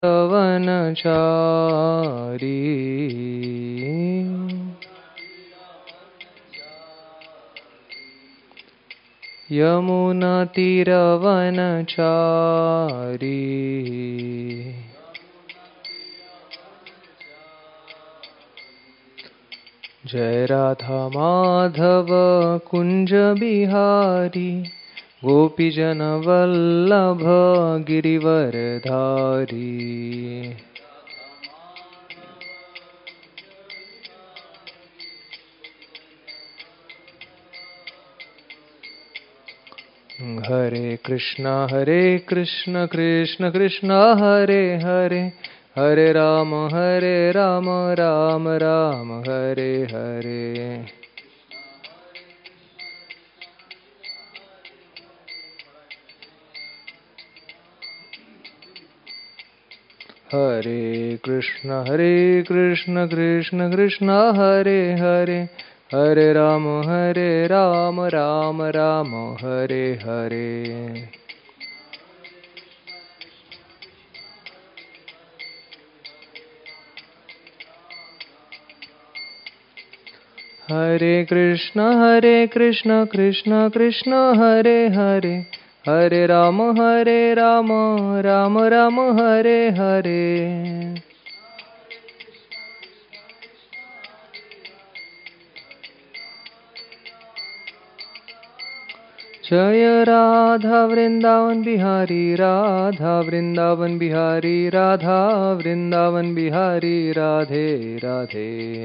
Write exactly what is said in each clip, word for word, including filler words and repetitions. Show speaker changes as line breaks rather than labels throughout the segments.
वनचारी यमुनातीरवनचारी जय राधा माधव कुंज बिहारी गोपीजन वल्लभ गिरिवरधारी। हरे कृष्णा हरे कृष्ण कृष्ण कृष्ण हरे हरे हरे राम हरे राम राम राम हरे हरे। हरे कृष्ण हरे कृष्ण कृष्ण कृष्ण हरे हरे हरे राम हरे राम राम राम हरे हरे। हरे कृष्ण हरे कृष्ण कृष्ण कृष्ण हरे हरे हरे राम हरे राम राम राम हरे हरे। जय राधा वृंदावन बिहारी राधा वृंदावन बिहारी राधा वृंदावन बिहारी राधे राधे।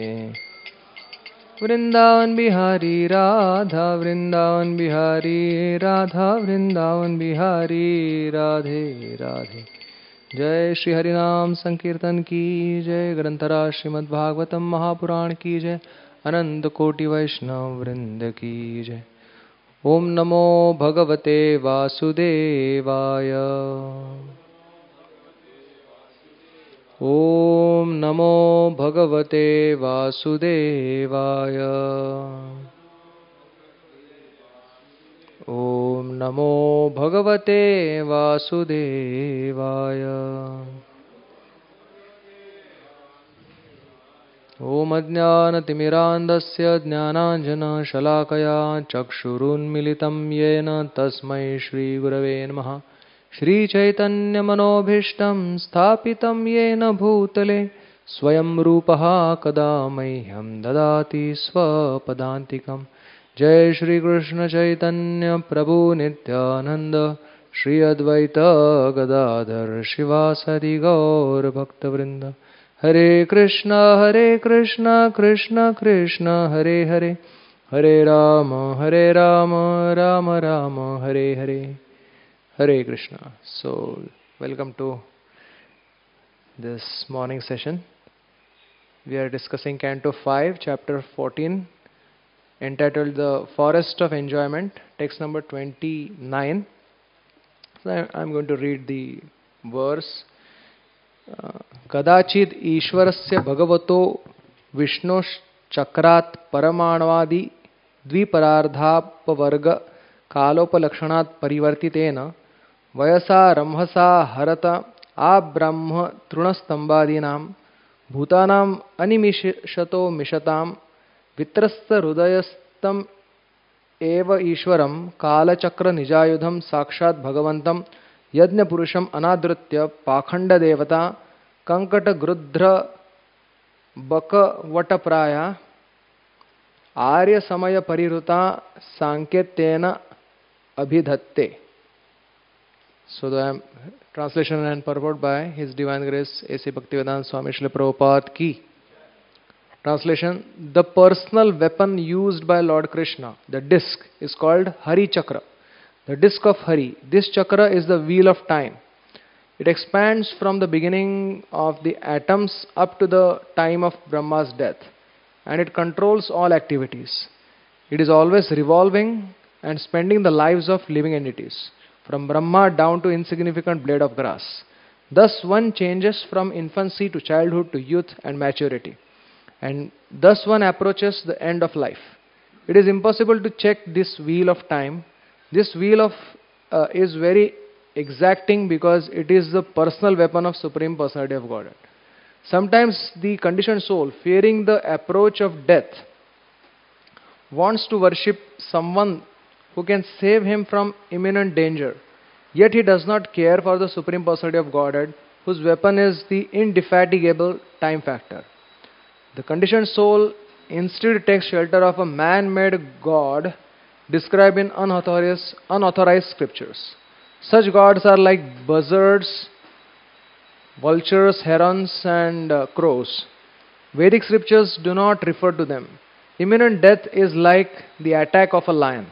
वृंदावन बिहारी राधा वृंदावन बिहारी राधा वृंदावन बिहारी राधे राधे। जय श्री हरिनाम संकीर्तन की जय। ग्रंथराज श्रीमद् भागवतम महापुराण की जय। अनंत कोटि वैष्णव वृंद की जय। ओम नमो भगवते वासुदेवाय। ओम नमो भगवते वासुदेवाय। ओम नमो भगवते वासुदेवाय। ओम अज्ञानतिमिरान्धस्य ज्ञानाञ्जनशलाकया चक्षुरुन्मिलितं येन तस्मै श्रीगुरवे नमः। श्रीचैतन्यमनोभीष्टं स्थापितं येन भूतले स्वयं रूपः कदा मह्यं ददाति स्वपदान्तिकम्। जय श्रीकृष्ण चैतन्य प्रभु नित्यानंद श्री अद्वैत गदाधर शिवासादि गौरभक्तवृंद। हरे कृष्णा हरे कृष्णा कृष्ण कृष्ण हरे हरे हरे राम हरे Ram Ram Ram Hare Hare. Hare Krishna. So, welcome to this morning session. We are discussing Canto five, Chapter fourteen, entitled The Forest of Enjoyment, text number twenty-nine. So, I am going to read the verse. कदाचिद ईश्वरस्य भगवतो विष्णोश्चक्रात् परमाणवादि द्विपरार्धापवर्ग कालोपलक्षणात् परिवर्तितेन वयसा रंहसा हरत आब्रह्म तृणस्तंभादीनां भूतानाम् अनिमिषतो मिषतां वित्रस्तहृदयस्थम् एव ईश्वरं कालचक्र निजायुधं साक्षात् भगवन्तं यज्ञपुरुषम् अनादृत्य पाखंडदेवता कंकटगृध्र बकवटप्राया आर्य समय परिहृता सांकेत्येन अभिधत्ते. So the translation and purport by His Divine Grace A C Bhaktivedanta Swami Srila Prabhupada ki. Translation: the personal weapon used by Lord Krishna, the disc, is called Hari Chakra, the disc of Hari. This chakra is the wheel of time. It expands from the beginning of the atoms up to the time of Brahma's death, and it controls all activities. It is always revolving and spending the lives of living entities, from Brahma down to insignificant blade of grass. Thus one changes from infancy to childhood to youth and maturity, and thus one approaches the end of life. It is impossible to check this wheel of time. This wheel of uh, is very exacting because it is the personal weapon of Supreme Personality of Godhead. Sometimes the conditioned soul, fearing the approach of death, wants to worship someone who can save him from imminent danger. Yet he does not care for the Supreme Personality of Godhead, whose weapon is the indefatigable time factor. The conditioned soul instead takes shelter of a man-made God described in unauthorized, unauthorized scriptures. Such gods are like buzzards, vultures, herons, and uh, crows. Vedic scriptures do not refer to them. Imminent death is like the attack of a lion.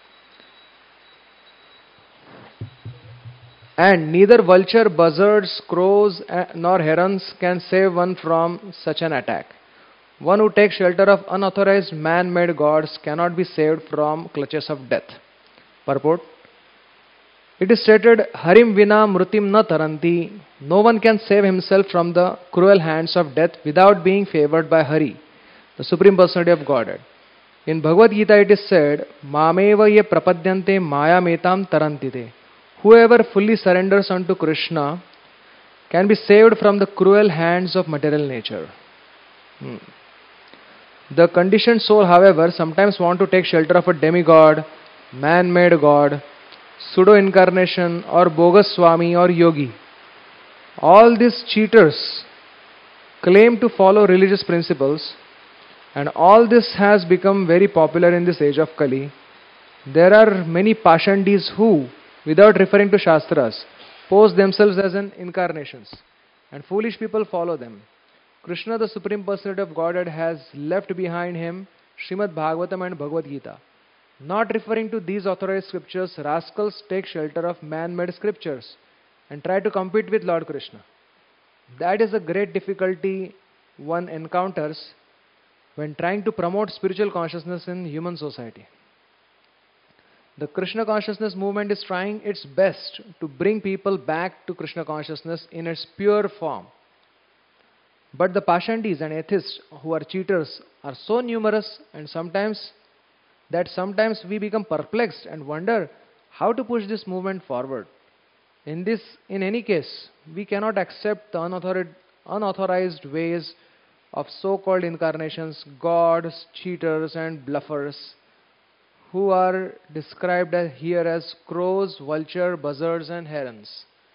And neither vulture, buzzards, crows, uh, nor herons can save one from such an attack. One who takes shelter of unauthorized man-made gods cannot be saved from clutches of death. Purport. It is stated, Harim vina mrutim na taranti. No one can save himself from the cruel hands of death without being favored by Hari, the Supreme Personality of Godhead. In Bhagavad Gita it is said, Mameva ye prapadyante maya metam tarantite. Whoever fully surrenders unto Krishna can be saved from the cruel hands of material nature. Hmm. The conditioned soul, however, sometimes want to take shelter of a demigod, man-made god, pseudo-incarnation, or bogus swami or yogi. All these cheaters claim to follow religious principles, and all this has become very popular in this age of Kali. There are many Pashandis who, without referring to Shastras, pose themselves as an incarnations, and foolish people follow them. Krishna, the Supreme Personality of Godhead, has left behind him Srimad Bhagavatam and Bhagavad Gita. Not referring to these authorized scriptures, rascals take shelter of man-made scriptures and try to compete with Lord Krishna. That is a great difficulty one encounters when trying to promote spiritual consciousness in human society. The Krishna consciousness movement is trying its best to bring people back to Krishna consciousness in its pure form. But the Pashandis and atheists who are cheaters are so numerous and sometimes that sometimes we become perplexed and wonder how to push this movement forward. In this, in any case, we cannot accept the unauthorized, unauthorized ways of so-called incarnations, gods, cheaters and bluffers, who are described as here as crows, vulture, buzzards and herons.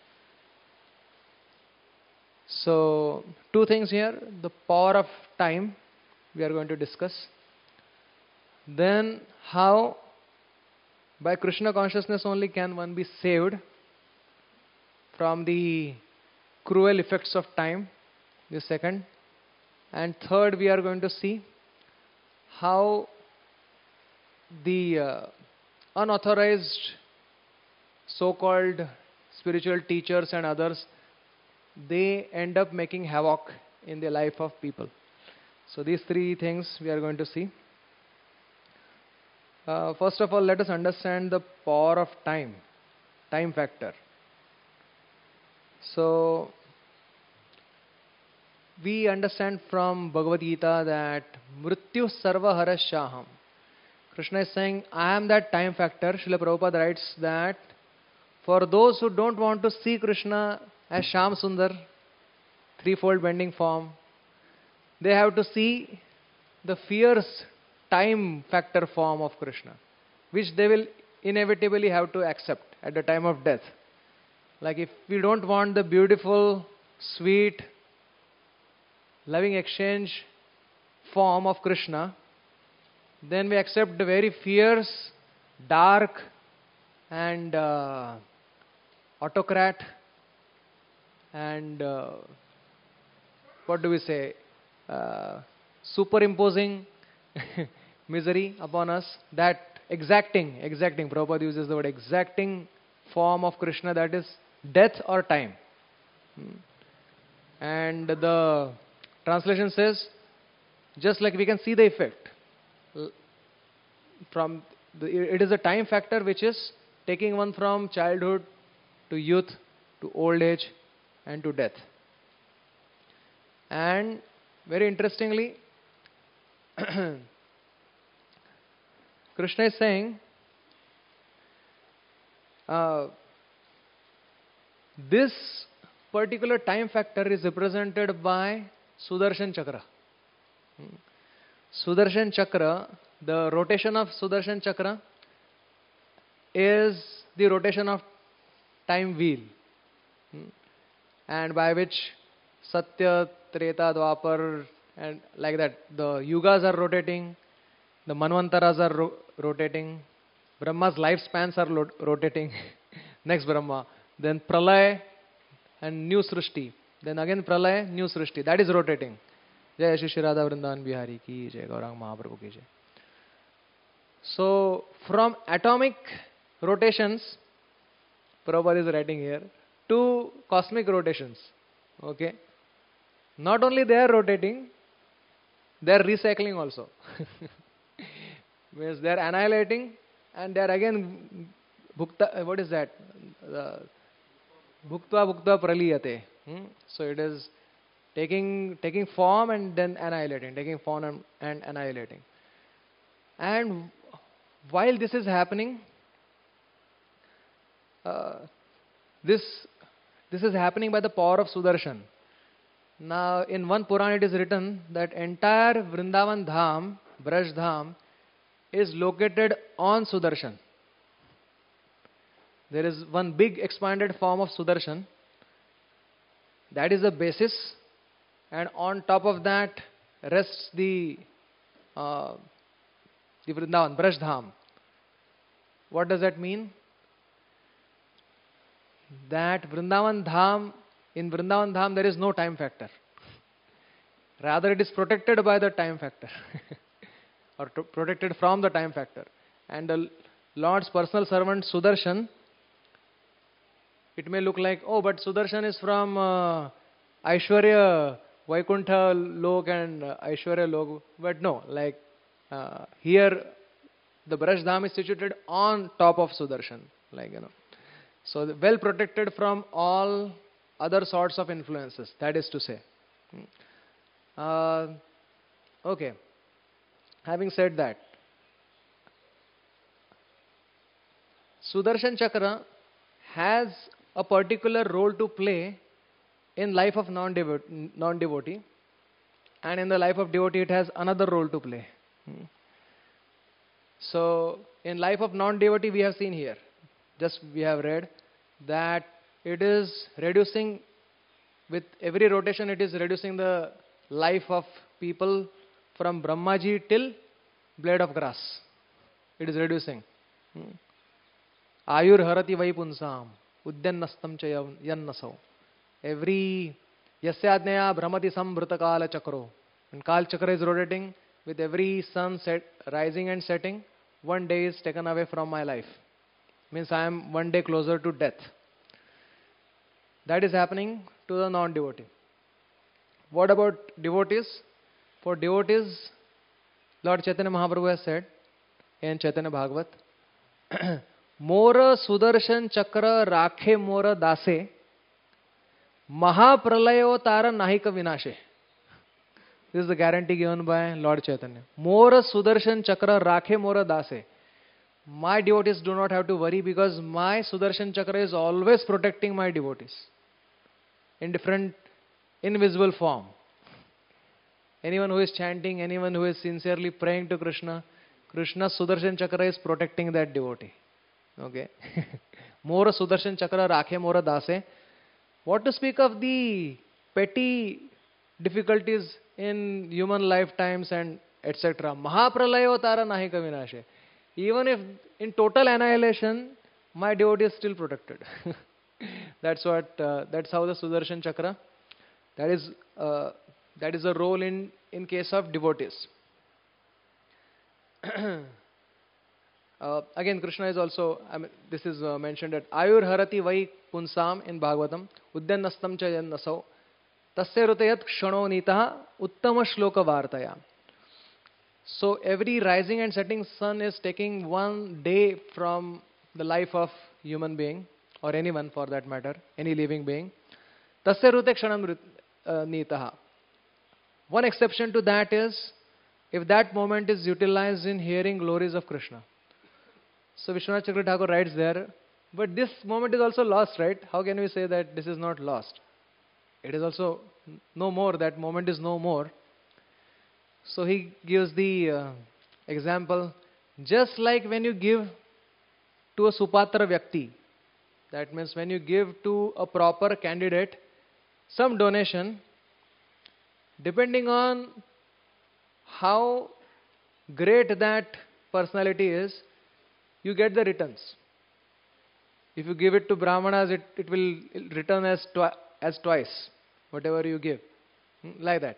So, two things here. The power of time we are going to discuss. Then, how by Krishna consciousness only can one be saved from the cruel effects of time. The second. And third, we are going to see how the uh, unauthorized so-called spiritual teachers and others, they end up making havoc in the life of people. So these three things we are going to see. Uh, first of all, let us understand the power of time, time factor. So we understand from Bhagavad Gita that Mrityu Sarva Harashaham. Krishna is saying, I am that time factor. Srila Prabhupada writes that for those who don't want to see Krishna as Shyam Sundar, threefold bending form, they have to see the fierce time factor form of Krishna, which they will inevitably have to accept at the time of death. Like if we don't want the beautiful, sweet, loving exchange form of Krishna, then we accept the very fierce, dark and uh, autocrat and uh, what do we say, uh, superimposing misery upon us, that exacting, exacting, Prabhupada uses the word exacting form of Krishna, that is death or time. And the translation says, just like we can see the effect, from the, it is a time factor which is taking one from childhood to youth to old age and to death. And very interestingly, Krishna is saying, uh, This particular time factor is represented by Sudarshan Chakra. Sudarshan Chakra, the rotation of Sudarshan Chakra is the rotation of time wheel, and by which Satya, Treta, Dwapar, and like that, the yugas are rotating, the manvantaras are ro- rotating, Brahma's lifespans are lo- rotating. Next Brahma, then Pralay and new Srishti, then again Pralay, new Srishti. That is rotating. Jai Shri Shri Radha Vrindavan Bihari ki Jai, Gaurang Mahaprabhu ki Jai. So from atomic rotations, Prabhupada is writing here, to cosmic rotations. Okay. Not only they are rotating, they are recycling also. Means they are annihilating and they are again bhukta, what is that? Uh, bhuktva bhuktva praliyate. Hmm? So it is taking taking form and then annihilating, taking form and, and annihilating. And while this is happening, uh, this this is happening by the power of Sudarshan. Now, in one Puran it is written that entire Vrindavan Dham, Braj Dham, is located on Sudarshan. There is one big expanded form of Sudarshan. That is the basis, and on top of that rests the uh, the Vrindavan, Braj Dham. What does that mean? That Vrindavan Dham, in Vrindavan Dham there is no time factor. Rather it is protected by the time factor. Or to, protected from the time factor. And the Lord's personal servant Sudarshan, it may look like, oh, but Sudarshan is from uh, Aishwarya, Vaikuntha Lok and uh, Aishwarya Lok. But no, like uh, here the Braj Dham is situated on top of Sudarshan. Like, you know. So well protected from all other sorts of influences, that is to say. Uh, okay. Having said that, Sudarshan Chakra has a particular role to play in life of non-devotee, non-devotee, and in the life of devotee it has another role to play. So in life of non-devotee we have seen here, just we have read that it is reducing, with every rotation it is reducing the life of people from Brahmaji till blade of grass. It is reducing. Ayur harati vai punsam udyannastam cha yannasau. Every yasyadnaya brahmati sambrita kala chakro. When Kal Chakra is rotating, with every sun set, rising and setting, one day is taken away from my life. Means I am one day closer to death. That is happening to the non-devotee. What about devotees? For devotees, Lord Chaitanya Mahaprabhu has said in Chaitanya Bhagavat, Mora Sudarshan Chakra Rakhe Mora Dase Mahapralayo Tara Nahika Vinashe. This is the guarantee given by Lord Chaitanya. Mora Sudarshan Chakra Rakhe Mora Dase. My devotees do not have to worry because my Sudarshan Chakra is always protecting my devotees in different invisible form. Anyone who is chanting, anyone who is sincerely praying to Krishna, Krishna's Sudarshan Chakra is protecting that devotee. Okay. Mora Sudarshan Chakra Rakhe Mora Dase. What to speak of the petty difficulties in human lifetimes and et cetera. Mahapralayo Tara Nahika Vinashe. Even if in total annihilation, my devotee is still protected. That's what. Uh, that's how the Sudarshan Chakra. That is. Uh, that is a role in in case of devotees. uh, again, Krishna is also. I mean, this is uh, mentioned at Ayur Harati Vai Punsam in Bhagavatam. Udyannastam cha yannasau. Tasya rutayat kshano nitaha uttama shloka vartaya. So every rising and setting sun is taking one day from the life of human being, or anyone for that matter, any living being. Tasya rute kshanam nitaha. One exception to that is if that moment is utilized in hearing glories of Krishna. So Vishwanath Chakravarti Thakur writes there But this moment is also lost, right? How can we say that this is not lost? It is also no more. That moment is no more. So he gives the uh, example, just like when you give to a Supatra Vyakti, that means when you give to a proper candidate some donation, depending on how great that personality is, you get the returns. If you give it to Brahmanas, it, it will return as, twi- as twice, whatever you give. Hmm, Like that.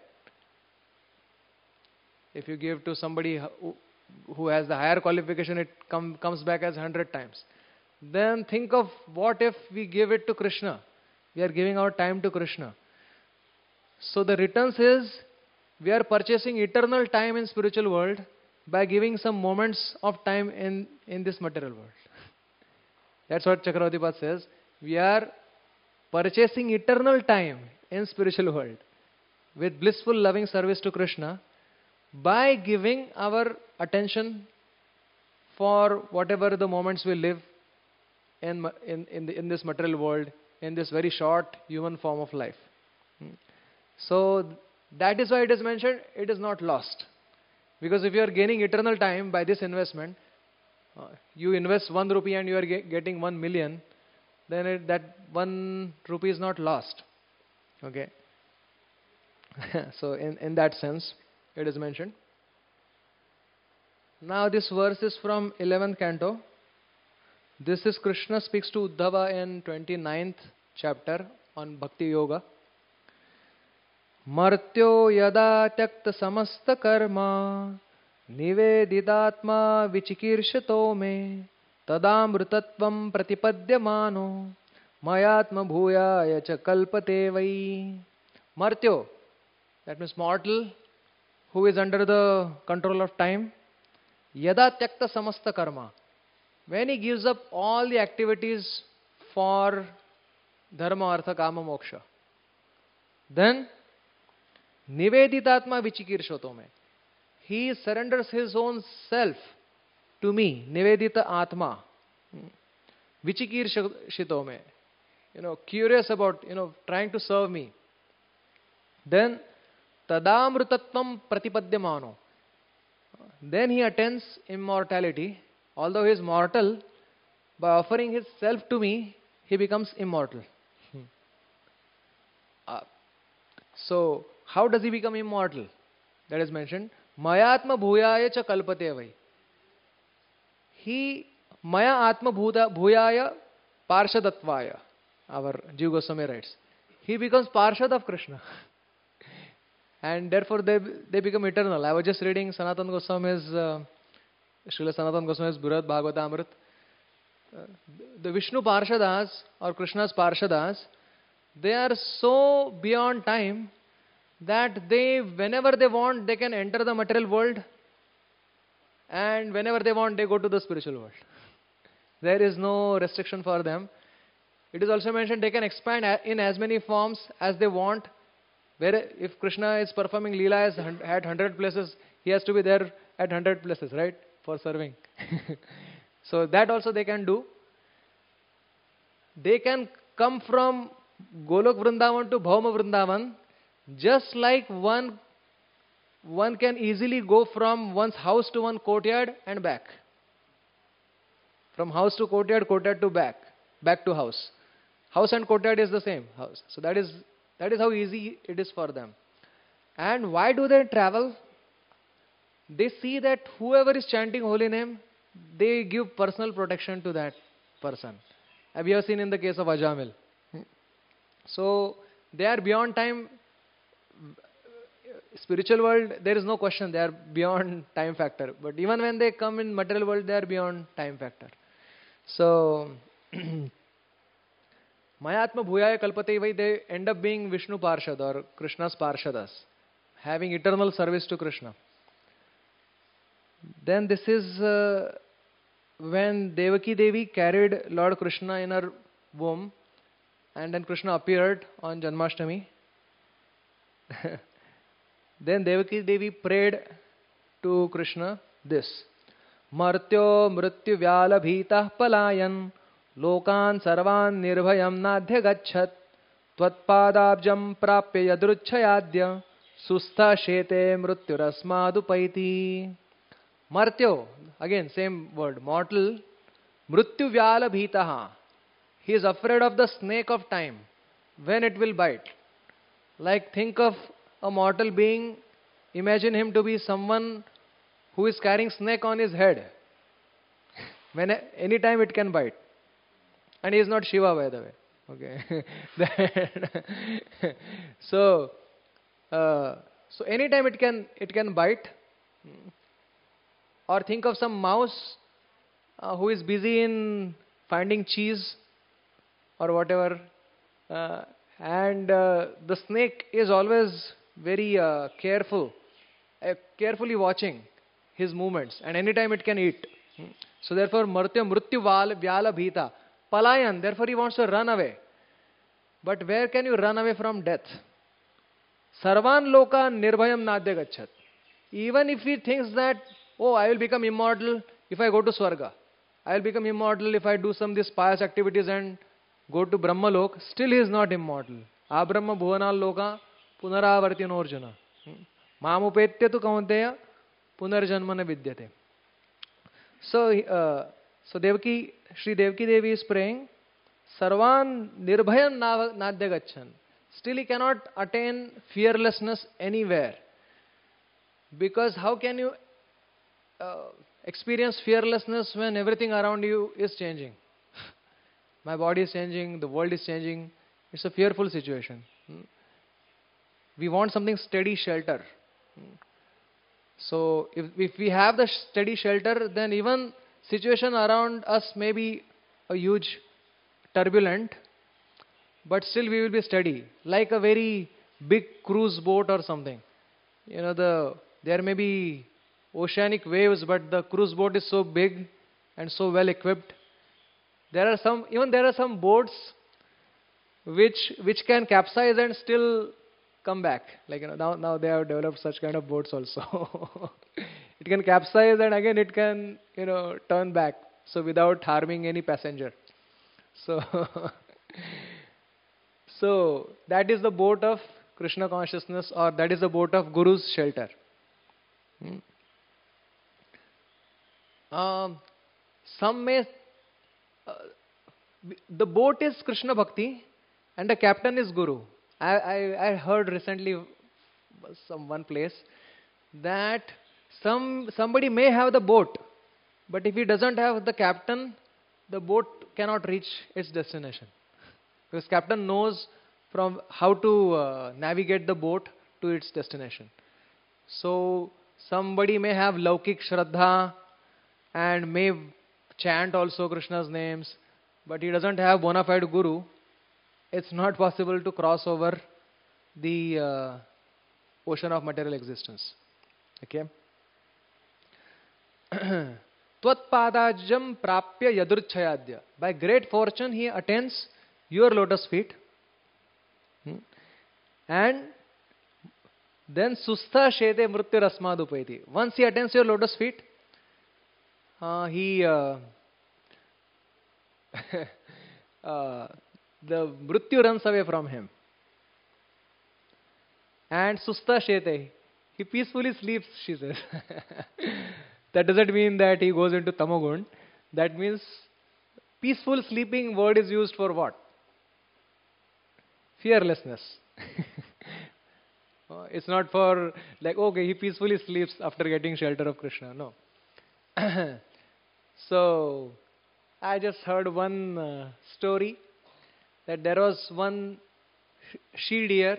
If you give to somebody who, who has the higher qualification, it come, comes back as hundred times. Then think of what if we give it to Krishna. We are giving our time to Krishna. So the returns is, we are purchasing eternal time in spiritual world by giving some moments of time in, in this material world. That's what Chakravarti Path says. We are purchasing eternal time in spiritual world with blissful loving service to Krishna by giving our attention for whatever the moments we live in, ma- in, in, the, in this material world, in this very short human form of life. Hmm. So that is why it is mentioned, it is not lost. Because if you are gaining eternal time by this investment, uh, you invest one rupee and you are ge- getting one million, then it, that one rupee is not lost. Okay. So in, in that sense, it is mentioned. Now this verse is from eleventh canto. This is Krishna speaks to Uddhava in twenty-ninth chapter on Bhakti Yoga. Martyo yada tyakta samasta karma niveditatma vichikirshato me tadamrutatvam pratipadyamano mayatma bhuyaya cha kalpate vai. Martyo, that means mortal, who is under the control of time. Yada tyakta samasta karma, when he gives up all the activities for dharma, artha, kama, moksha, then niveditatma vichikirshoto me, he surrenders his own self to me, nivedita atma, vichikirshito me, you know, curious about, you know, trying to serve me. Then tadamrutatvam pratipadyamano, then he attains immortality. Although he is mortal, by offering his self to me, he becomes immortal. Hmm. Uh, so, how does he become immortal? That is mentioned. Mayatma bhuyaya cha kalpate vai. He, maya atma bhuyaya parshadatvaya. Our Jiva Goswami writes. He becomes parshad of Krishna. And therefore they, they become eternal. I was just reading Sanatana Goswami's, uh, Srila Sanatana Goswami's Brihad Bhagavata Amrit. Uh, the Vishnu Parshadas or Krishna's Parshadas, they are so beyond time that they, whenever they want, they can enter the material world, and whenever they want, they go to the spiritual world. There is no restriction for them. It is also mentioned they can expand in as many forms as they want. Where if Krishna is performing Leelas at one hundred places, he has to be there at one hundred places, right? For serving. So that also they can do. They can come from Golok Vrindavan to Bhauma Vrindavan, just like one, one can easily go from one's house to one courtyard and back. From house to courtyard, courtyard to back, back to house. House and courtyard is the same house. So that is That is how easy it is for them. And why do they travel? They see that whoever is chanting holy name, they give personal protection to that person. Have you ever seen in the case of Ajamil? So they are beyond time. Spiritual world, there is no question, they are beyond time factor. But even when they come in material world, they are beyond time factor. So Mayatma Bhuyaya Kalpate Vai, they end up being Vishnu Parshad or Krishna's Parshadas, having eternal service to Krishna. Then this is uh, when Devaki Devi carried Lord Krishna in her womb, and then Krishna appeared on Janmashtami. Then Devaki Devi prayed to Krishna this: Martyo mrityu vyala bhitah palayan Lokan sarvan nirbhayam nadhya gachat tvatpadabjam prapya yadruchayadya sustha shete mrutyurasmadupaiti. Martyo, again same word, mortal, mrityu vyala bhitaha. He is afraid of the snake of time, when it will bite. Like think of a mortal being, imagine him to be someone who is carrying snake on his head. When any time it can bite. And he is not Shiva, by the way. Okay. Then so, uh, so anytime it can it can bite. Or think of some mouse uh, who is busy in finding cheese or whatever, uh, and uh, the snake is always very uh, careful, uh, carefully watching his movements, and anytime it can eat. So therefore, martya mrityu val vyala bhita palayan. Therefore, he wants to run away. But where can you run away from death? Sarvan loka nirbhayam nadya gachat. Even if he thinks that, oh, I will become immortal if I go to Swarga. I will become immortal if I do some of these pious activities and go to Brahmalok. Still he is not immortal. Abrahma bhuvanal loka punaravartino arjuna. Mamupetya tu kaunteya punarjanmana vidyate. So, uh, so Devaki, Sri Devaki Devi is praying, Sarvan nirbhayam nadya gachan. Still he cannot attain fearlessness anywhere. Because how can you uh, experience fearlessness when everything around you is changing? My body is changing, the world is changing. It's a fearful situation. We want something steady shelter. So if, if we have the steady shelter, then even situation around us may be a huge turbulent, but still we will be steady. Like a very big cruise boat or something. You know, the there may be oceanic waves, but the cruise boat is so big and so well equipped. There are some, even there are some boats which which can capsize and still come back. Like, you know, now now they have developed such kind of boats also. It can capsize and again it can, you know, turn back. So without harming any passenger. So so that is the boat of Krishna consciousness, or that is the boat of Guru's shelter. Hmm. Um, some may, uh, the boat is Krishna Bhakti and the captain is Guru. I, I, I heard recently some one place that some somebody may have the boat, but if he doesn't have the captain, the boat cannot reach its destination. Because captain knows from how to uh, navigate the boat to its destination. So somebody may have Laukik Shraddha and may chant also Krishna's names, but he doesn't have bona fide Guru. It's not possible to cross over the uh, ocean of material existence. Okay? Tvatpadajam prapya yadruchayadya. By great fortune he attains your lotus feet. Hmm. And then sustha shete mrityu rasmadupaiti. Once he attains your lotus feet, uh, he uh, uh, the mrityu runs away from him. And sustha shete, he peacefully sleeps, she says. That doesn't mean that he goes into tamogun. That means peaceful sleeping word is used for what? Fearlessness. It's not for like, okay, he peacefully sleeps after getting shelter of Krishna. No. So, I just heard one uh, story that there was one she deer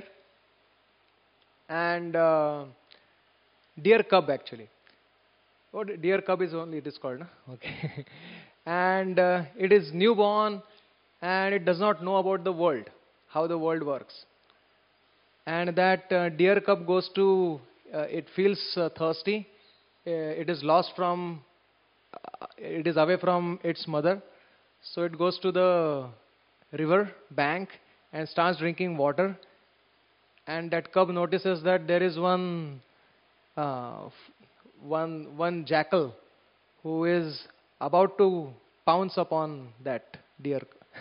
and uh, deer cub actually. Oh, deer cub is only it is called, no? Okay. And uh, it is newborn and it does not know about the world, how the world works. And that uh, deer cub goes to, uh, it feels uh, thirsty. Uh, it is lost from, uh, it is away from its mother. So it goes to the river bank and starts drinking water. And that cub notices that there is one, uh, one, one jackal who is about to pounce upon that deer.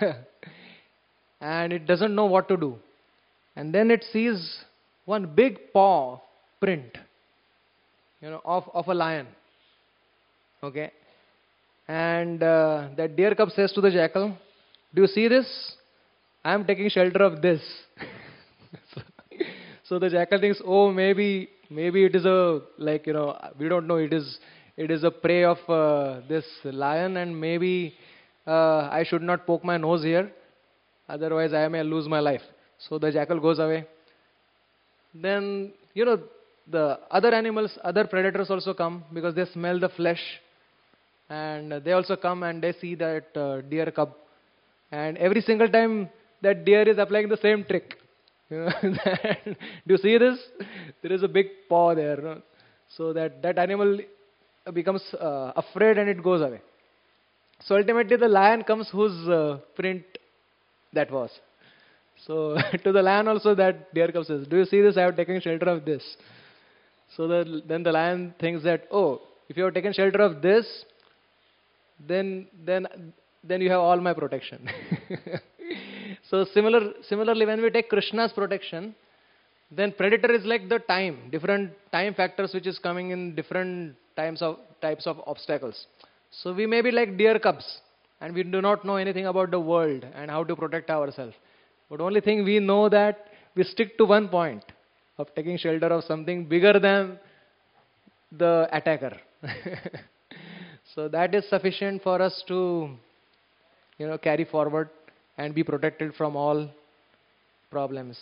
And it doesn't know what to do. And then it sees one big paw print, you know, of, of a lion. Okay. And uh, that deer cub says to the jackal, do you see this? I am taking shelter of this. so, so the jackal thinks, oh, maybe, maybe it is a, like, you know, we don't know, it is, it is a prey of uh, this lion, and maybe uh, I should not poke my nose here, otherwise I may lose my life. So the jackal goes away. Then, you know, the other animals, other predators also come because they smell the flesh, and they also come and they see that uh, deer cub. And every single time that deer is applying the same trick. You know, do you see this? There is a big paw there. No? So that, that animal becomes uh, afraid and it goes away. So ultimately the lion comes whose uh, print that was. So to the lion also that deer cub says, do you see this? I have taken shelter of this. So the, then the lion thinks that, oh, if you have taken shelter of this, then then then you have all my protection. So similar similarly, when we take Krishna's protection, then predator is like the time, different time factors which is coming in different types of types of obstacles. So we may be like deer cubs, and we do not know anything about the world and how to protect ourselves. But only thing we know that we stick to one point of taking shelter of something bigger than the attacker. So that is sufficient for us to, you know, carry forward and be protected from all problems.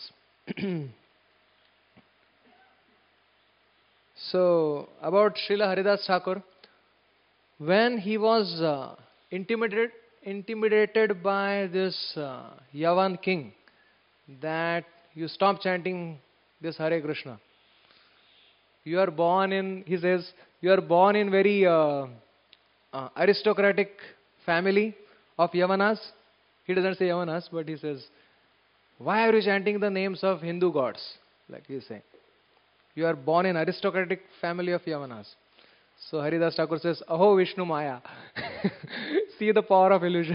So about Srila Haridas Thakur, when he was uh, intimidated, intimidated by this uh, Yavan king, that you stop chanting this Hare Krishna. You are born in, he says, you are born in very uh, uh, aristocratic family of Yavanas. He doesn't say Yavanas, but he says, why are you chanting the names of Hindu gods? Like he is saying. You are born in aristocratic family of Yavanas. So Haridas Thakur says, Aho Vishnu Maya. See the power of illusion.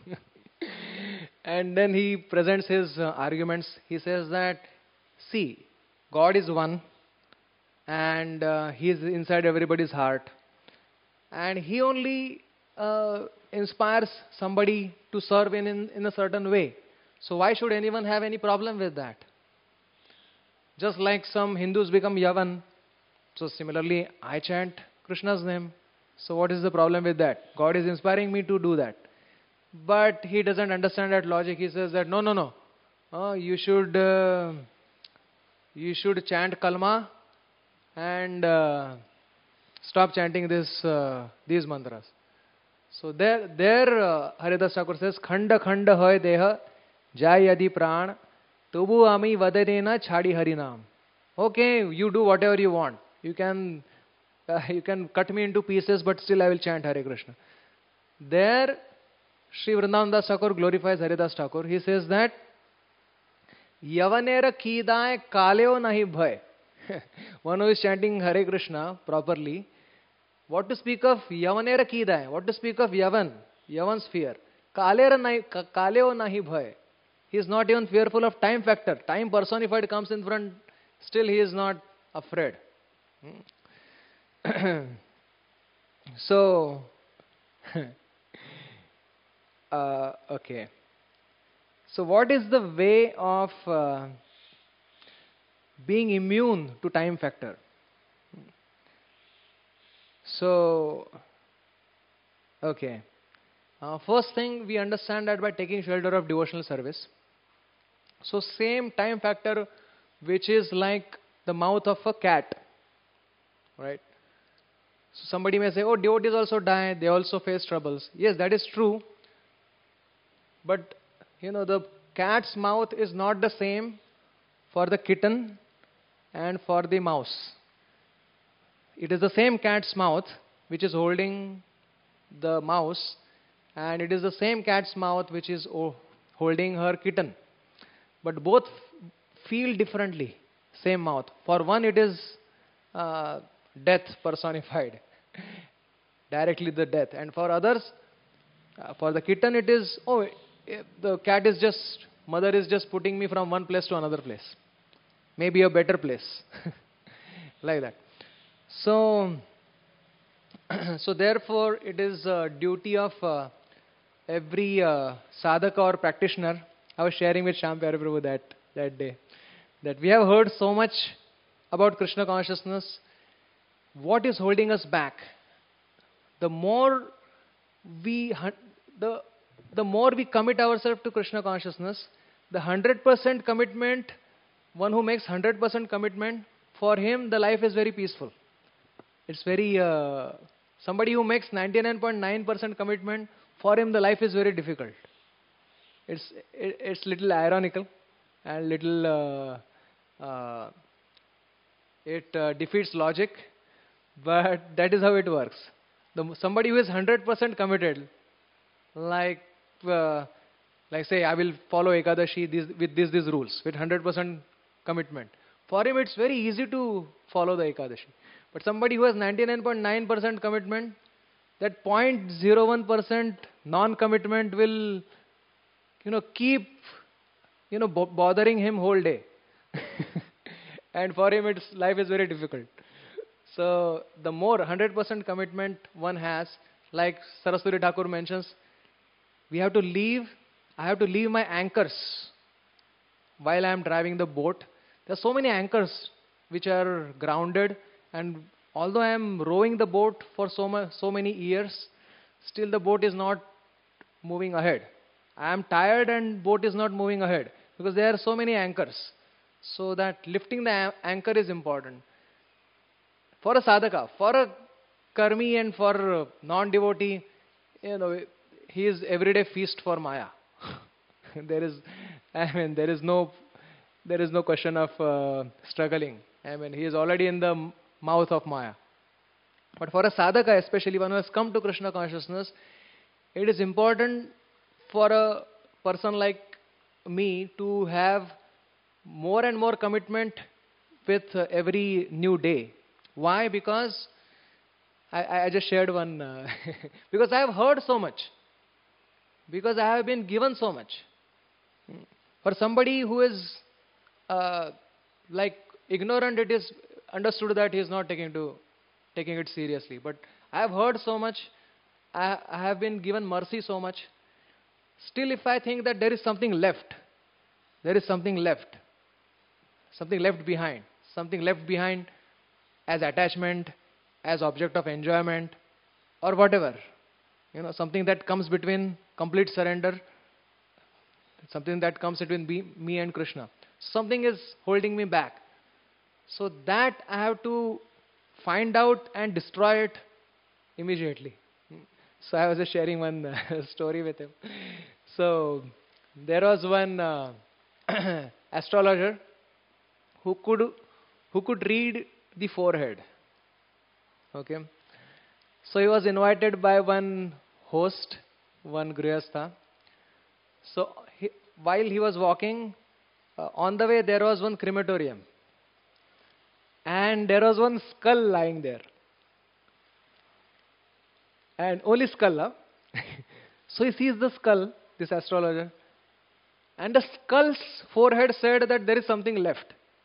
And then he presents his uh, arguments. He says that, see, God is one, and uh, he is inside everybody's heart. And he only uh, inspires somebody to serve in, in, in a certain way. So why should anyone have any problem with that? Just like some Hindus become Yavan, so similarly I chant Krishna's name. So what is the problem with that? God is inspiring me to do that. But he doesn't understand that logic. He says that no, no, no. Uh, you should uh, you should chant Kalma and uh, stop chanting this uh, these mantras. So there, there uh, Haridas Thakur says, Khanda khanda hoy deha jai adi pran tubu ami vadarena chhadi harinam. Okay, you do whatever you want. You can uh, you can cut me into pieces, but still I will chant Hare Krishna. There, Sri Vrindavan Das Thakur glorifies Haridas Thakur. He says that Yavanera kidaye kaleo nahi bhai. One who is chanting Hare Krishna properly, what to speak of Yavanera kidaye? What to speak of Yavan? Yavan's fear. Kaleo nahi bhai. He is not even fearful of time factor. Time personified comes in front, still he is not afraid. So, uh, okay. So what is the way of uh, being immune to time factor? So, okay. Uh, first thing, we understand that by taking shelter of devotional service. So same time factor which is like the mouth of a cat, right? So somebody may say, oh, devotees also die, they also face troubles. Yes, that is true. But, you know, the cat's mouth is not the same for the kitten and for the mouse. It is the same cat's mouth which is holding the mouse, and it is the same cat's mouth which is holding her kitten. But both feel differently, same mouth. For one it is uh, death personified, directly the death. And for others, Uh, for the kitten, it is, oh, eh, the cat is just, mother is just putting me from one place to another place. Maybe a better place. Like that. So, so therefore, it is a duty of uh, every uh, sadhaka or practitioner. I was sharing with Shyam Pyare Prabhu that, that day, that we have heard so much about Krishna consciousness. What is holding us back? The more we the the more we commit ourselves to Krishna consciousness, the hundred percent commitment, one who makes hundred percent commitment, for him the life is very peaceful. It's very uh, somebody who makes ninety-nine point nine percent commitment, for him the life is very difficult. It's it, it's little ironical and little uh, uh, it uh, defeats logic, but that is how it works. The, somebody who is hundred percent committed, like uh, like say, I will follow Ekadashi this, with these these rules with hundred percent commitment. For him, it's very easy to follow the Ekadashi. But somebody who has ninety-nine point nine percent commitment, that zero point zero one percent non-commitment will, you know, keep, you know, bo- bothering him whole day. And for him, its life is very difficult. So the more one hundred percent commitment one has, like Saraswati Thakur mentions, we have to leave, I have to leave my anchors while I am driving the boat. There are so many anchors which are grounded, and although I am rowing the boat for so, ma- so many years, still the boat is not moving ahead. I am tired and boat is not moving ahead because there are so many anchors. So that lifting the a- anchor is important. For a sadhaka, for a karmi and for a non-devotee, you know, he is everyday feast for Maya. There is, I mean, there is no, there is no question of uh, struggling. I mean, he is already in the m- mouth of Maya. But for a sadhaka, especially one who has come to Krishna consciousness, it is important for a person like me to have more and more commitment with uh, every new day. Why? Because I, I just shared one. Uh, because I have heard so much. Because I have been given so much. For somebody who is uh, like ignorant, it is understood that he is not taking to taking it seriously. But I have heard so much. I, I have been given mercy so much. Still, if I think that there is something left, there is something left, something left behind, something left behind as attachment, as object of enjoyment, or whatever. You know, something that comes between complete surrender, something that comes between me, me and Krishna. Something is holding me back. So that I have to find out and destroy it immediately. So I was just sharing one uh, story with him. So there was one uh, astrologer who could who could read the forehead. Okay. So he was invited by one host, one grihastha. So he, while he was walking, uh, on the way there was one crematorium. And there was one skull lying there. And only skull, huh? So he sees the skull, this astrologer. And the skull's forehead said that there is something left.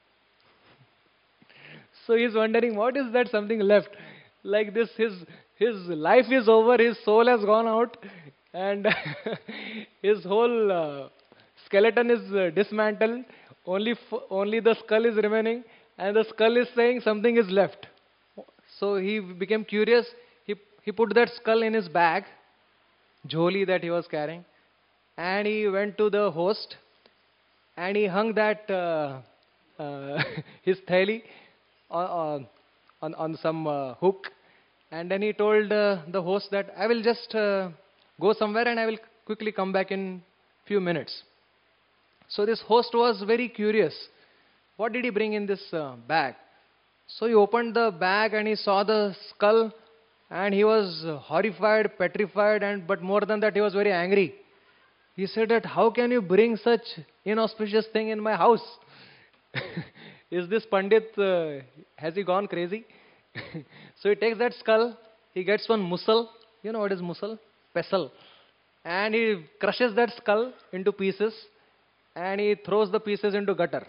So he's wondering, what is that something left? Like this, his his life is over, his soul has gone out, and his whole uh, skeleton is uh, dismantled. Only f- only the skull is remaining, and the skull is saying something is left. So he became curious. He he put that skull in his bag, jholi that he was carrying, and he went to the host, and he hung that uh, uh, his thali on, on, on some uh, hook, and then he told uh, the host that I will just uh, go somewhere and I will quickly come back in few minutes. So this host was very curious. What did he bring in this uh, bag? So he opened the bag and he saw the skull, and he was horrified, petrified, and but more than that, he was very angry. He said that, how can you bring such inauspicious thing in my house? Is this Pandit, uh, has he gone crazy? So he takes that skull, he gets one musal. You know what is musal? Pestle. and he crushes that skull into pieces, and he throws the pieces into gutter.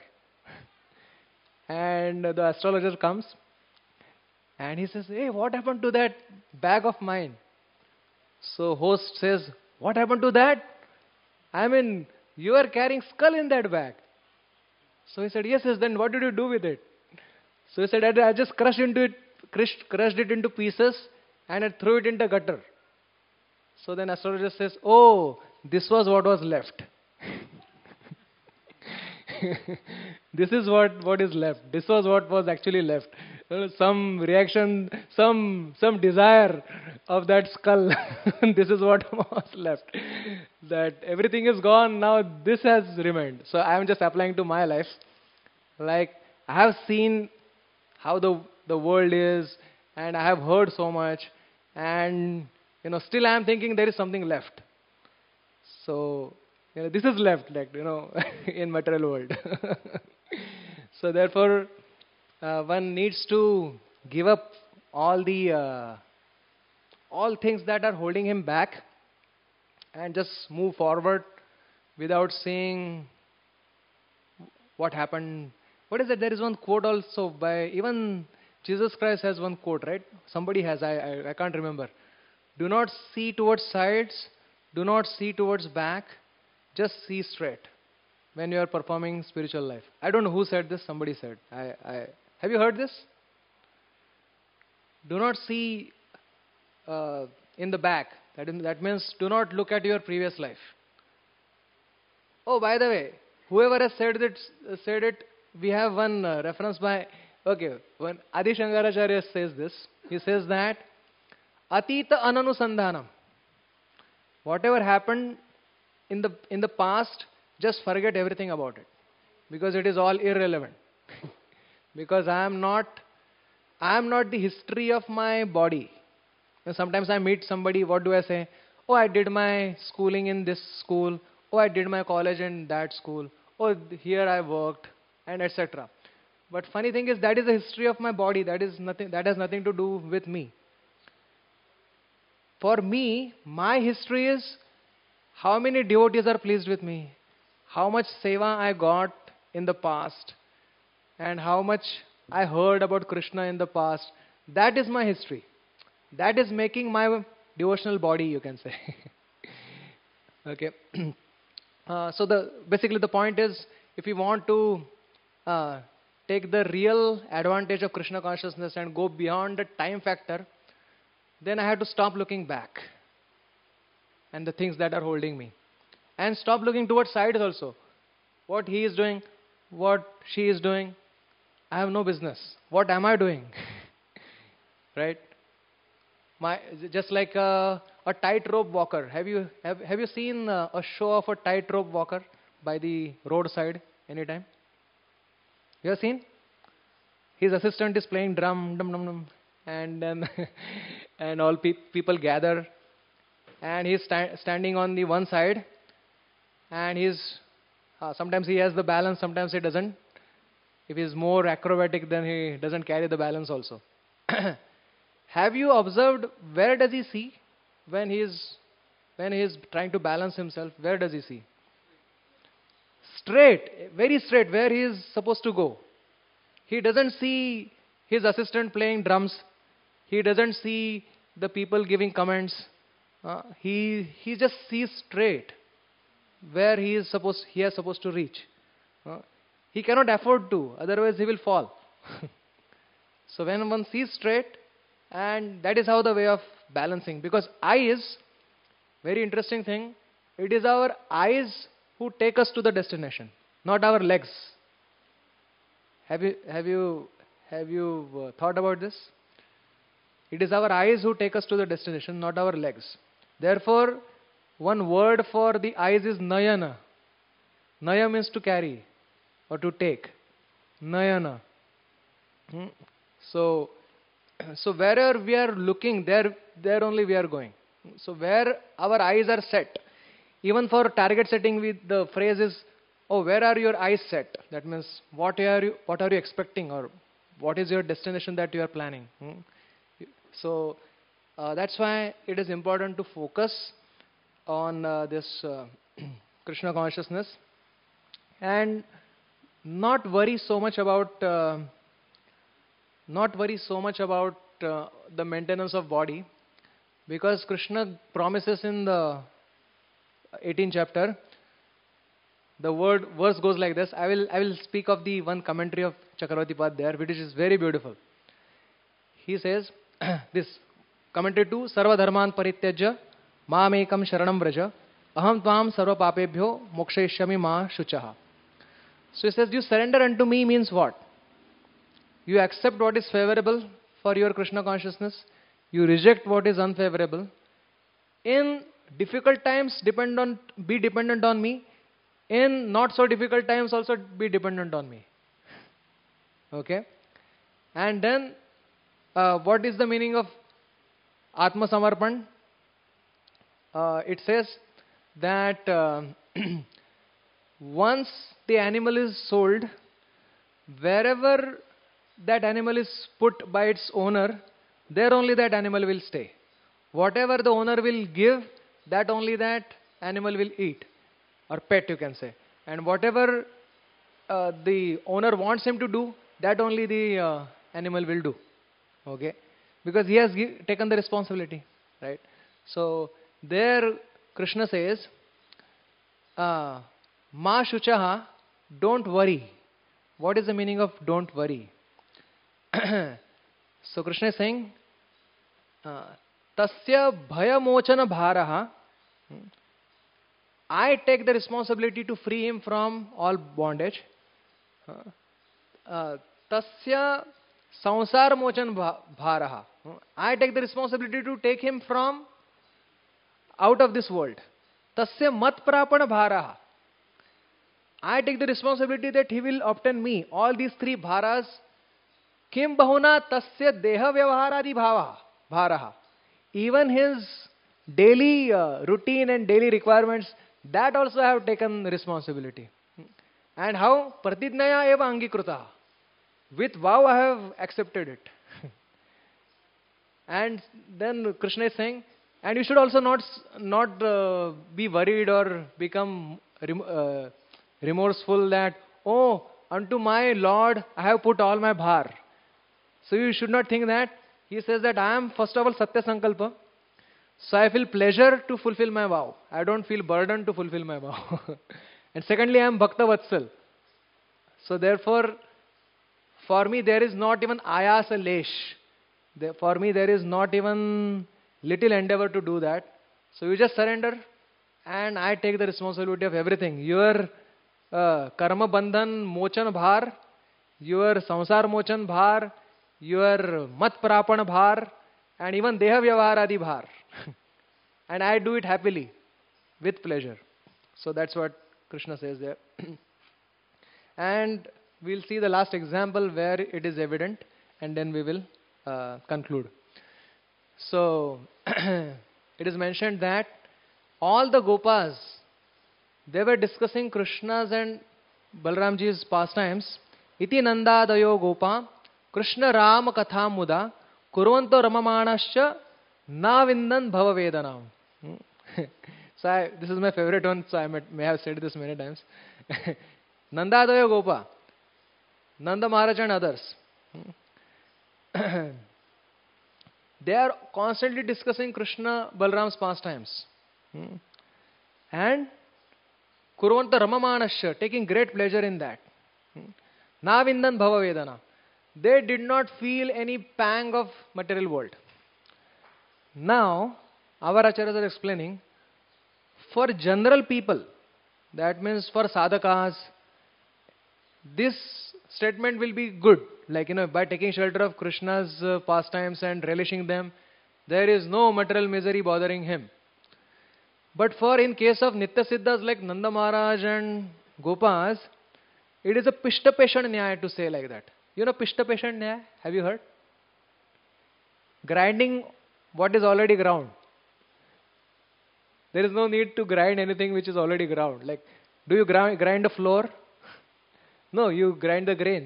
And the astrologer comes, and he says, "Hey, what happened to that bag of mine?" So host says, "What happened to that? I mean, you are carrying skull in that bag." So he said, "Yes, yes, then what did you do with it?" So he said, "I I just crushed into it, crushed, crushed it into pieces, and I threw it into gutter." So then astrologer says, "Oh, this was what was left." This is what, what is left. This was what was actually left. Uh, Some reaction, some some desire of that skull. This is what was left. That everything is gone. Now this has remained. So I am just applying to my life. Like I have seen how the the world is, and I have heard so much, and you know, still I am thinking there is something left. So, you know, this is left, like, you know, in material world. So therefore, uh, one needs to give up all the uh, all things that are holding him back, and just move forward without seeing what happened. What is it? There is one quote also by even Jesus Christ has one quote, right? Somebody has. I I, I can't remember. Do not see towards sides. Do not see towards back. Just see straight when you are performing spiritual life. I don't know who said this. Somebody said. I, I have you heard this? Do not see uh, in the back. That, in, that means do not look at your previous life. Oh, by the way, whoever has said it, said it, we have one uh, reference by. Okay, when Adi Shankaracharya says this, he says that Atita Ananusandhanam. Whatever happened in the in the past, just forget everything about it, because it is all irrelevant. Because I am not I am not the history of my body. And sometimes I meet somebody, what do I say? Oh, I did my schooling in this school. Oh, I did my college in that school. Oh, here I worked, and et cetera. But funny thing is, that is the history of my body. That is nothing. That has nothing to do with me. For me, my history is how many devotees are pleased with me, how much seva I got in the past, and how much I heard about Krishna in the past. That is my history. That is making my devotional body, you can say. Okay. Uh, so the basically the point is, if you want to uh, take the real advantage of Krishna consciousness and go beyond the time factor, then I have to stop looking back and the things that are holding me, and stop looking towards sides also. What he is doing, what she is doing, I have no business. What am I doing? Right? My just like a, a tightrope walker. Have you have have you seen uh, a show of a tightrope walker by the roadside anytime? You have seen? His assistant is playing drum, dum dum dum, and then and all pe- people gather, and he's sta- standing on the one side, and he's uh, sometimes he has the balance, sometimes he doesn't. If he's more acrobatic, then he doesn't carry the balance also. Have you observed where does he see when he is when he is trying to balance himself? Where does he see? Straight, very straight, where he is supposed to go. He doesn't see his assistant playing drums. He doesn't see the people giving comments. Uh, he he just sees straight where he is supposed he is supposed to reach. Uh, he cannot afford to, otherwise he will fall. So when one sees straight, and that is how the way of balancing. Because eyes, very interesting thing, it is our eyes who take us to the destination, not our legs. Have you have you have you uh, thought about this? It is our eyes who take us to the destination, not our legs. Therefore, one word for the eyes is nayana. Naya means to carry or to take. Nayana. Hmm. So, so wherever we are looking, there, there only we are going. So where our eyes are set, even for target setting, with the phrase is, "Oh, where are your eyes set?" That means what are you, what are you expecting, or what is your destination that you are planning. Hmm? So uh, that's why it is important to focus on uh, this uh, Krishna consciousness and not worry so much about uh, not worry so much about uh, the maintenance of body, because Krishna promises in the eighteenth chapter. The word verse goes like this. I will I will speak of the one commentary of Chakravarti Pad there, which is very beautiful. He says this commentary to Sarva Dharman Parityajya Mamekam Sharanam Vraja Aham Tvam Sarva Papebhyo Mokshayishyami Ma Shuchaha. So he says, you surrender unto me means what? You accept what is favorable for your Krishna consciousness. You reject what is unfavorable. In difficult times, depend on be dependent on me. In not so difficult times, also be dependent on me. Okay? And then, uh, what is the meaning of Atma Samarpan? Uh, it says that uh, once the animal is sold, wherever that animal is put by its owner, there only that animal will stay. Whatever the owner will give, that only that animal will eat. Or pet, you can say. And whatever uh, the owner wants him to do, that only the uh, animal will do. Okay? Because he has give, taken the responsibility. Right? So, there Krishna says, uh, Ma Shuchaha, don't worry. What is the meaning of don't worry? So, Krishna is saying, uh, Tasya bhaya mochana bharaha. I take the responsibility to free him from all bondage. Uh, Tasya samsar mochan bharaha. I take the responsibility to take him from out of this world. Tasya mat prapana bharaha. I take the responsibility that he will obtain me. All these three bharas. Kim bahuna tasya deha vyavaharadi bhava bharaha. Even his daily uh, routine and daily requirements, that also I have taken responsibility. And how? Pratidnaya eva angikruta. With vow I have accepted it. And then Krishna is saying, and you should also not not uh, be worried or become rem uh, remorseful that, oh, unto my Lord I have put all my bhar. So you should not think that. He says that I am first of all Satya Sankalpa. So I feel pleasure to fulfill my vow. I don't feel burden to fulfill my vow. And secondly, I am Bhakta Vatsal. So therefore, for me there is not even ayasa lesh. There, for me there is not even little endeavor to do that. So you just surrender and I take the responsibility of everything. Your uh, karma bandhan mochan bhar, your samsar mochan bhar, your mat prapan bhar, and even deha vyavaharadi bhar. And I do it happily, with pleasure. So that's what Krishna says there. And we'll see the last example where it is evident, and then we will uh, conclude. So, it is mentioned that all the Gopas, they were discussing Krishna's and Balramji's pastimes. Iti nandadayo gopa, Krishna Rama katha muda, kurvanto ramamanascha, na vindan bhava vedanam. So I, this is my favorite one, so I may, may have said this many times. Nandadaya Gopa, Nanda Maharaj and others. They are constantly discussing Krishna Balram's pastimes. And Kurvanta Ramamanasya, taking great pleasure in that. Na vindan bhava vedana. They did not feel any pang of material world. Now, our acharyas are explaining, for general people, that means for sadhakas, this statement will be good. Like, you know, by taking shelter of Krishna's uh, pastimes and relishing them, there is no material misery bothering him. But for in case of Nitya Siddhas like Nanda Maharaj and Gopas, it is a Pishta Peshan Nyaya to say like that. You know Pishta Peshan Nyaya? Have you heard? Grinding what is already ground. There is no need to grind anything which is already ground. Like, do you grind, grind a floor? No, you grind the grains.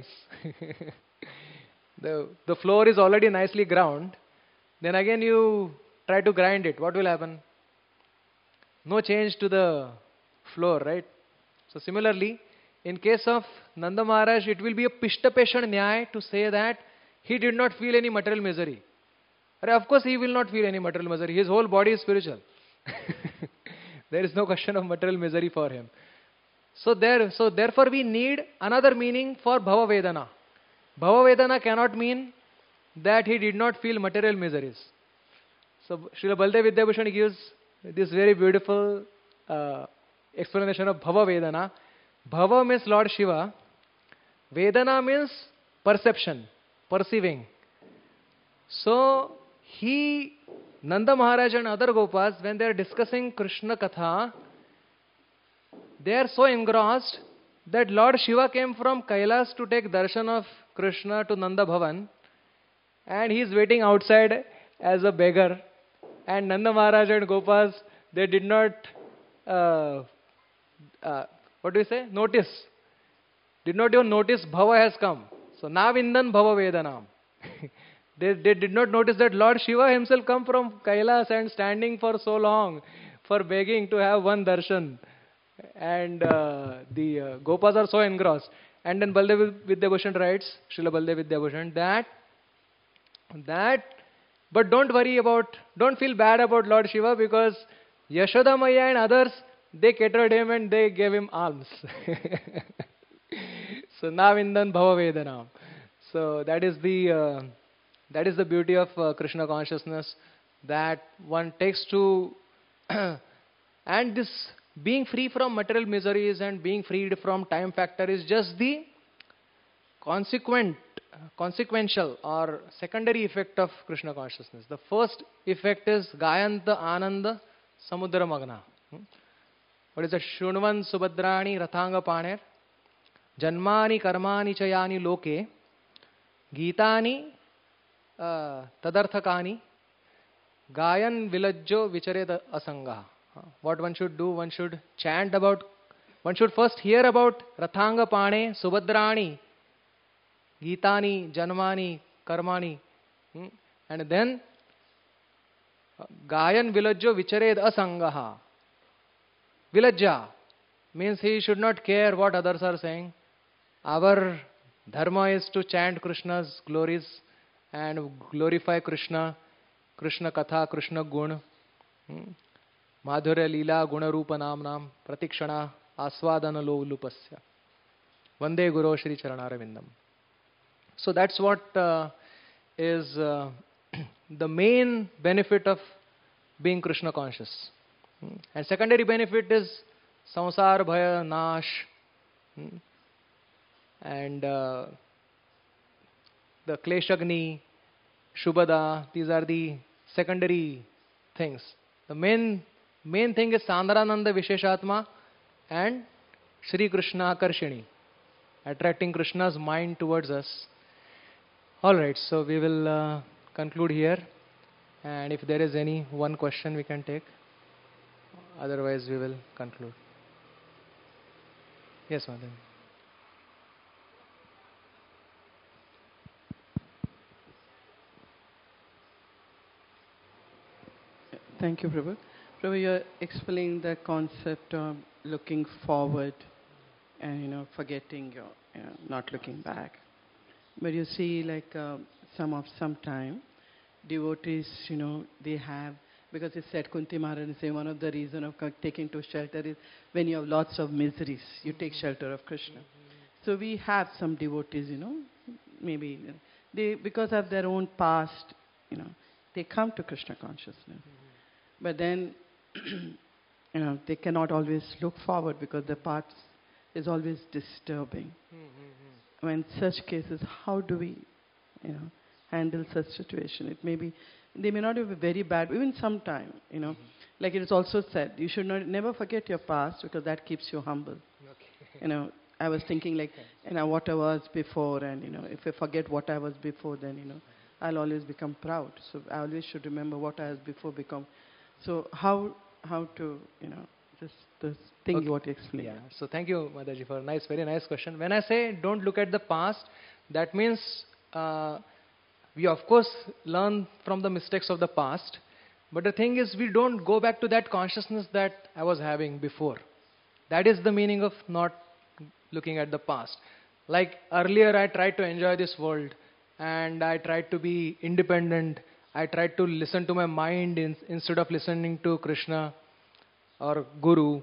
the, the floor is already nicely ground. Then again you try to grind it. What will happen? no change to the floor, right? So similarly, in case of Nanda Maharaj, it will be a Pishtapeshan Nyay to say that he did not feel any material misery. Of course, he will not feel any material misery. His whole body is spiritual. There is no question of material misery for him. So there, so therefore, we need another meaning for Bhava Vedana. Bhava Vedana cannot mean that he did not feel material miseries. So Srila Baldev Vidyabhushan gives this very beautiful uh, explanation of Bhava Vedana. Bhava means Lord Shiva. Vedana means perception, perceiving. So he, Nanda Maharaj and other Gopas, when they are discussing Krishna Katha, they are so engrossed that Lord Shiva came from Kailas to take darshan of Krishna to Nanda Bhavan, and he is waiting outside as a beggar. And Nanda Maharaj and Gopas, they did not, uh, uh, what do you say, notice. Did not even notice Bhava has come. So, Navindan Bhava Vedanam. they, they did not notice that Lord Shiva himself come from Kailas and standing for so long for begging to have one darshan. And uh, the uh, Gopas are so engrossed. And then Baldev Vidyabhushan writes, Srila Baldev Vidyabhushan, that, that, but don't worry about, don't feel bad about Lord Shiva because Yashoda Maya and others, they catered him and they gave him alms. So, Navindan Bhava Vedanam. So, that is the, uh, that is the beauty of uh, Krishna consciousness, that one takes to, and this being free from material miseries and being freed from time factor is just the consequent, consequential or secondary effect of Krishna consciousness. The first effect is Gayanta Ananda Samudra Magna. What is that? Shunvan Subhadrani Rathanga Paner Janmani Karmani Chayani Loke Gitani uh, Tadarthakani Gayan Vilajjo Vichareda Asanga. What one should do, one should chant about, one should first hear about Rathanga Pane, Subhadrani, Gitani, Janmani, Karmani, hmm? and then Gayan Vilajjo Vichared Asangaha. Vilajja means he should not care what others are saying. Our dharma is to chant Krishna's glories and glorify Krishna, Krishna Katha, Krishna Gun. Hmm? Madhurya Leela Guna Rupa Nam Nam Pratikshana Aswadana Lolupasya Vande Guru Shri Charanarvindam. So that's what uh, is uh, the main benefit of being Krishna conscious. And secondary benefit is Samsar Bhaya Nash and uh, the Kleshagni, Shubhada. These are the secondary things. The main Main thing is Sandharananda Visheshatma and Shri Krishna Karshini, attracting Krishna's mind towards us. Alright, so we will uh, conclude here, and if there is any one question we can take, otherwise we will conclude. Yes, Madam.
Thank you, Prabhu. Prabhu, you're explaining the concept of looking forward and, you know, forgetting your, you know, not looking back. But you see, like, uh, some of some time, devotees, you know, they have, because it said, Kunti Maharaj say one of the reason of taking to shelter is when you have lots of miseries, you take shelter of Krishna. Mm-hmm. So we have some devotees, you know, maybe they, because of their own past, you know, they come to Krishna consciousness. Mm-hmm. But then, you know, they cannot always look forward because the past is always disturbing. Mm-hmm. When such cases, how do we, you know, handle such situation? It may be, they may not be very bad, even sometime, you know. Mm-hmm. Like it is also said, you should not never forget your past because that keeps you humble. Okay. You know, I was thinking like, you know, what I was before, and, you know, if I forget what I was before, then, you know, I'll always become proud. So I always should remember what I was before become. So how how to, you know, just this thing
okay.
what you explained.
Yeah. So thank you, Mataji, for a nice, very nice question. When I say don't look at the past, that means uh, we of course learn from the mistakes of the past, But the thing is, we don't go back to that consciousness that I was having before. That is the meaning of not looking at the past. Like earlier, I tried to enjoy this world and I tried to be independent. I tried to listen to my mind in, instead of listening to Krishna or Guru.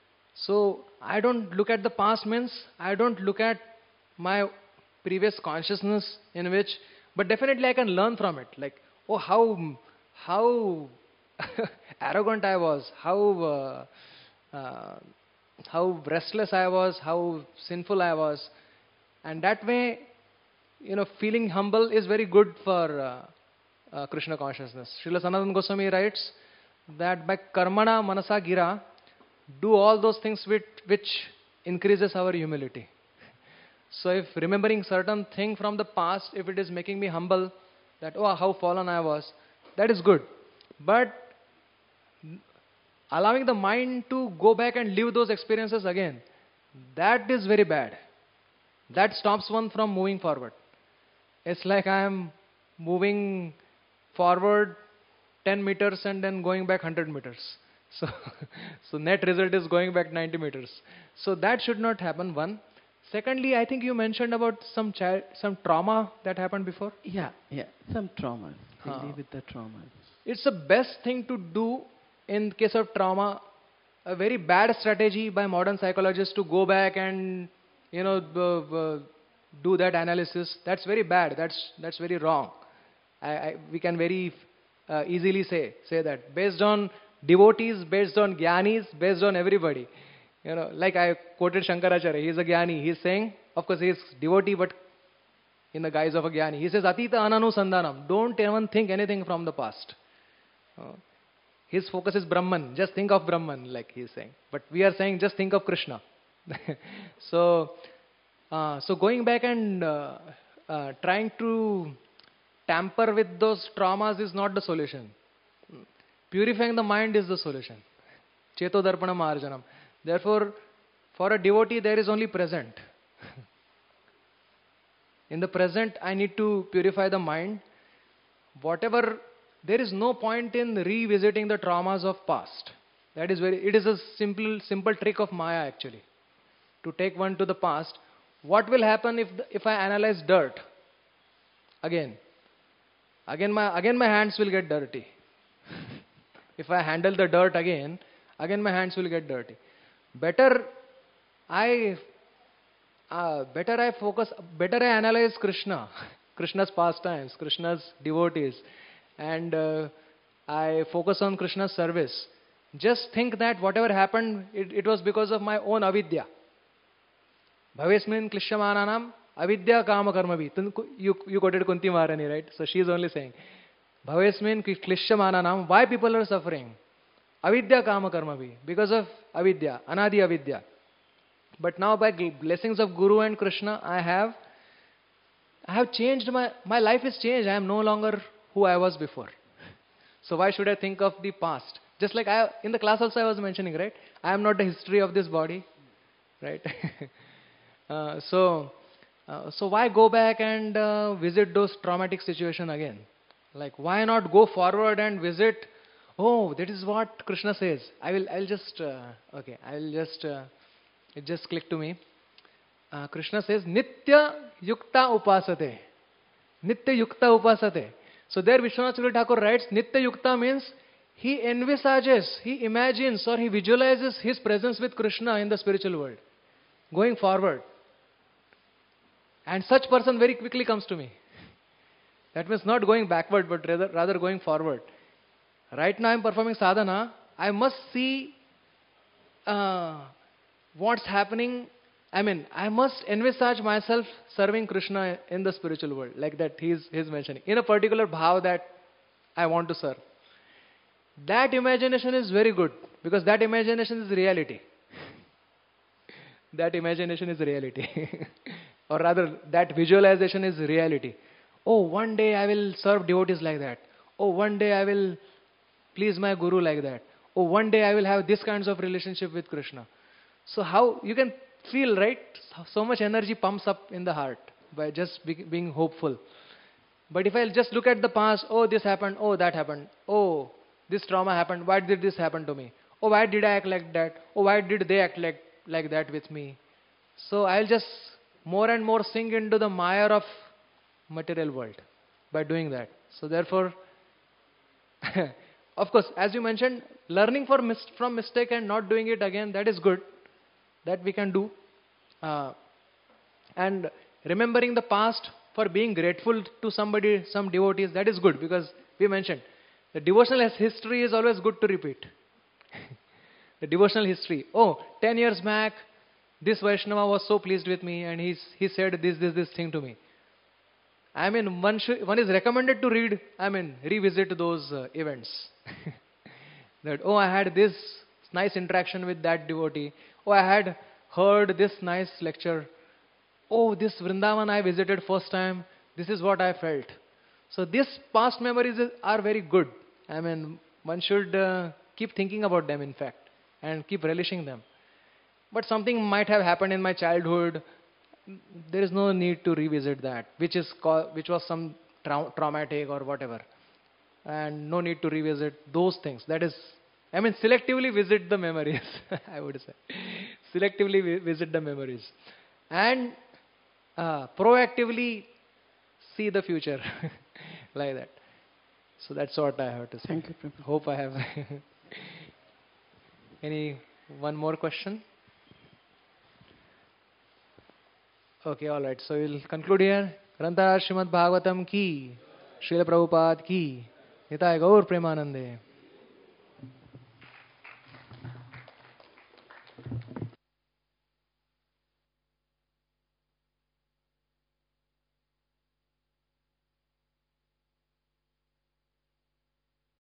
So I don't look at the past means I don't look at my previous consciousness in which, but definitely I can learn from it. Like, oh, how how arrogant I was, how uh, uh, how restless I was, how sinful I was, and that way, you know, feeling humble is very good for uh, uh, Krishna consciousness. Srila Sanatana Goswami writes that by karmana manasa gira, do all those things which, which increases our humility. So if remembering certain thing from the past, if it is making me humble, that, oh, how fallen I was, that is good. But allowing the mind to go back and live those experiences again, that is very bad. That stops one from moving forward. It's like I am moving forward ten meters and then going back one hundred meters. So, so net result is going back ninety meters. So that should not happen, one. Secondly, I think you mentioned about some child, some trauma that happened before.
Yeah, yeah, some traumas. They
Huh.
live with the traumas.
It's the best thing to do in case of trauma. A very bad strategy by modern psychologists to go back and, you know, b- b- do that analysis. That's very bad. That's that's very wrong. I, I, we can very uh, easily say say that based on devotees, based on jnanis, based on everybody. You know, like I quoted Shankaracharya. He is a jnani. He is saying, of course, he is devotee, but in the guise of a jnani. He says, Atita ananu sandhanam. Don't even think anything from the past. Uh, his focus is Brahman. Just think of Brahman, like he is saying. But we are saying, just think of Krishna. so, uh, so going back and uh, uh, trying to tamper with those traumas is not the solution. Purifying the mind is the solution. Cheto darpanam arjanam. Therefore, for a devotee, there is only present. In the present, I need to purify the mind. Whatever, there is no point in revisiting the traumas of past. That is very, it is a simple, simple trick of Maya actually. To take one to the past. What will happen if, the, if I analyze dirt? Again. Again my, again my hands will get dirty. If I handle the dirt again, again my hands will get dirty. Better I uh, better I focus, better I analyze Krishna, Krishna's pastimes, Krishna's devotees, and uh, I focus on Krishna's service. Just think that whatever happened, it, it was because of my own avidya. Bhavesmin klishyamananam avidya kama karmavi. You, you quoted Kunti Maharani, right? So she is only saying, Bhavesmin klishyamananam, why people are suffering? Avidya kama karmavi, because of avidya, anadi avidya. But now by blessings of Guru and Krishna, I have, I have changed my, my life is changed. I am no longer who I was before. So why should I think of the past? Just like I, in the class also I was mentioning, right? I am not the history of this body, right? uh, so, uh, so why go back and uh, visit those traumatic situations again? Like why not go forward and visit? Oh, that is what Krishna says. I will, I will just, uh, okay, I will just, uh, it just clicked to me. Uh, Krishna says, Nitya Yukta Upasate. Nitya Yukta Upasate. So there Vishwanath Chakravarti Thakur writes, Nitya Yukta means he envisages, he imagines or he visualizes his presence with Krishna in the spiritual world. Going forward. And such person very quickly comes to me. That means not going backward, but rather, rather going forward. Right now I am performing sadhana. I must see uh, what's happening. I mean, I must envisage myself serving Krishna in the spiritual world. Like that he is, he is mentioning. In a particular bhav that I want to serve. That imagination is very good. Because that imagination is reality. That imagination is reality. Or rather, that visualization is reality. Oh, one day I will serve devotees like that. Oh, one day I will please my Guru like that. Oh, one day I will have this kinds of relationship with Krishna. So how, you can feel, right? So much energy pumps up in the heart by just be, being hopeful. But if I just look at the past, oh, this happened, oh, that happened, oh, this trauma happened. Why did this happen to me? Oh, why did I act like that? Oh, why did they act like, like that with me? So I'll just more and more sink into the mire of material world by doing that. So therefore, of course, as you mentioned, learning for mis- from mistake and not doing it again, that is good. That we can do. Uh, and remembering the past for being grateful to somebody, some devotees, that is good, because we mentioned the devotional history is always good to repeat. The devotional history. Oh, ten years back, this Vaishnava was so pleased with me and he's, he said this, this, this thing to me. I mean, one, should, one is recommended to read, I mean, revisit those uh, events. That, oh, I had this nice interaction with that devotee. Oh, I had heard this nice lecture. Oh, this Vrindavan I visited first time. This is what I felt. So these past memories is- are very good. I mean, one should uh, keep thinking about them, in fact, and keep relishing them. But something might have happened in my childhood. There is no need to revisit that, which is co- which was some trau- traumatic or whatever, and no need to revisit those things. That is, I mean, selectively visit the memories. I would say, selectively vi- visit the memories, and uh, proactively see the future, like that. So that's what I have to say.
Thank you, Prabhu.
Hope I have. Any one more question? Okay, all right. So we'll conclude here. Grantha Srimad Bhagavatam ki, Srila Prabhupada ki, Nitai Gaur Premanande.